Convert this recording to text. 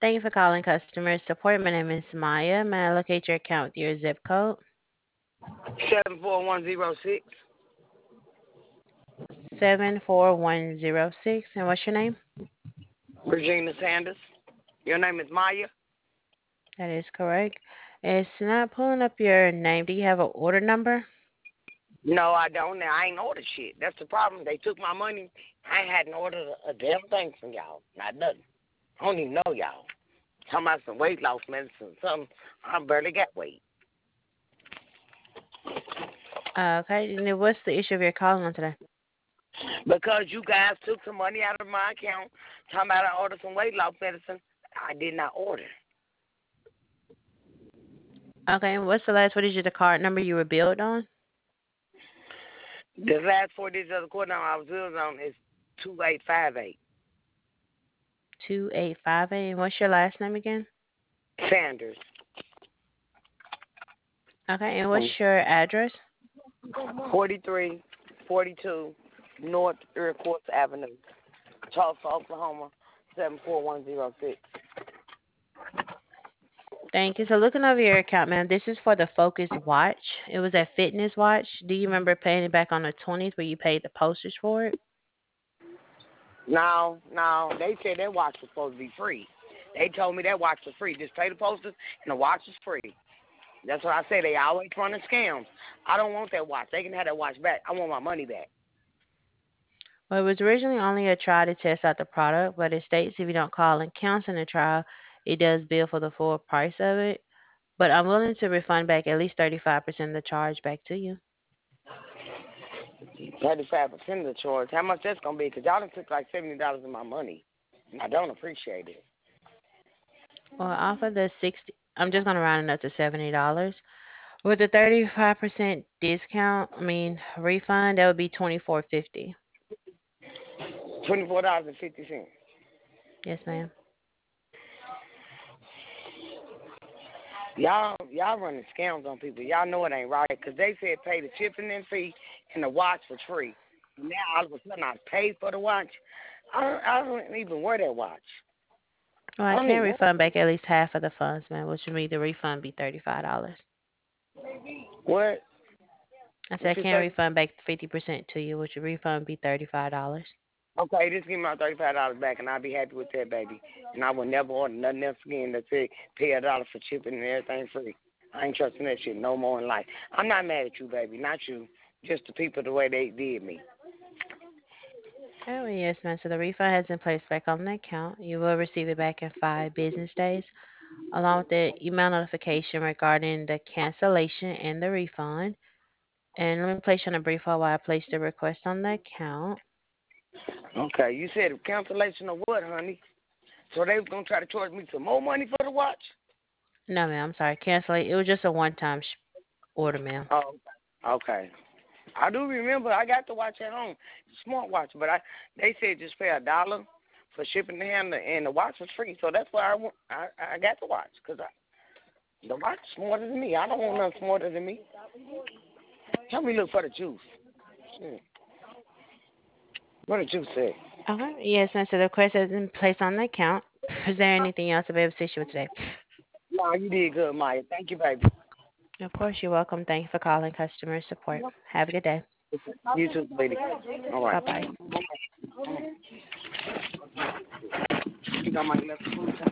Thank you for calling customer support. My name is Maya. May I locate your account with your zip code? 74106. 74106. And what's your name? Regina Sanders. Your name is Maya? That is correct. It's not pulling up your name. Do you have an order number? No, I don't. Now, I ain't ordered shit. That's the problem. They took my money. I hadn't ordered a damn thing from y'all. Not nothing. I don't even know y'all. Talking about some weight loss medicine, something. I barely got weight. Okay. And then what's the issue of your calling on today? Because you guys took some money out of my account, talking about I ordered some weight loss medicine. I did not order. Okay. And what's the last 4 digits of the card number you were billed on? The last 4 digits of the code number I was billed on is 2858. 2858. And what's your last name again? Sanders. Okay. And what's your address? 4342 North Iroquois Avenue, Tulsa, Oklahoma, 74106. Thank you. So looking over your account, ma'am, this is for the Focus watch. It was a fitness watch. Do you remember paying it back on the 20th where you paid the postage for it? No, they said that watch was supposed to be free. They told me that watch was free. Just pay the postage and the watch is free. That's what I say. They always running scams. I don't want that watch. They can have that watch back. I want my money back. Well, it was originally only a trial to test out the product, but it states if you don't call and cancel the trial, it does bill for the full price of it. But I'm willing to refund back at least 35% of the charge back to you. 35% of the charge. How much that's gonna be? Because y'all done took like $70 of my money, and I don't appreciate it. Well, off of the 60, I'm just gonna round it up to $70. With the 35% discount, I mean refund, that would be 24.50. $24.50. Yes, ma'am. Y'all running scams on people. Y'all know it ain't right because they said pay the shipping and fee and the watch was free. Now all of a sudden I paid for the watch. I don't even wear that watch. Well, I I don't can even wear refund back at least half of the funds, ma'am, which would mean the refund be $35. what? I What said I you can say? refund back 50% to you, which would refund be $35. Okay, just give me my $35 back and I'll be happy with that, baby. And I will never order nothing else again that say pay $1 for shipping and everything free. I ain't trusting that shit no more in life. I'm not mad at you, baby. Not you. Just the people the way they did me. Oh, yes, ma'am. So the refund has been placed back on the account. You will receive it back in 5 business days, along with the email notification regarding the cancellation and the refund. And let me place you on a brief hold while I place the request on the account. Okay, you said cancellation of what, honey? So they was gonna try to charge me some more money for the watch? No, ma'am. I'm sorry. Cancel it. It was just a one-time order, ma'am. Oh, okay. I do remember I got the watch at home, smartwatch, but they said just pay $1 for shipping and handling, and the watch was free. So that's why I got the watch because the watch is smarter than me. I don't want nothing smarter than me. Tell me look for the juice. Shit. What the juice say? Okay. Yes, ma'am. So the request has been placed on the account. Is there anything else I'll be able to assist you with today? No, you did good, Maya. Thank you, baby. Of course, you're welcome. Thank you for calling customer support. Have a good day. You too, lady. All right. Bye-bye. You got my left foot.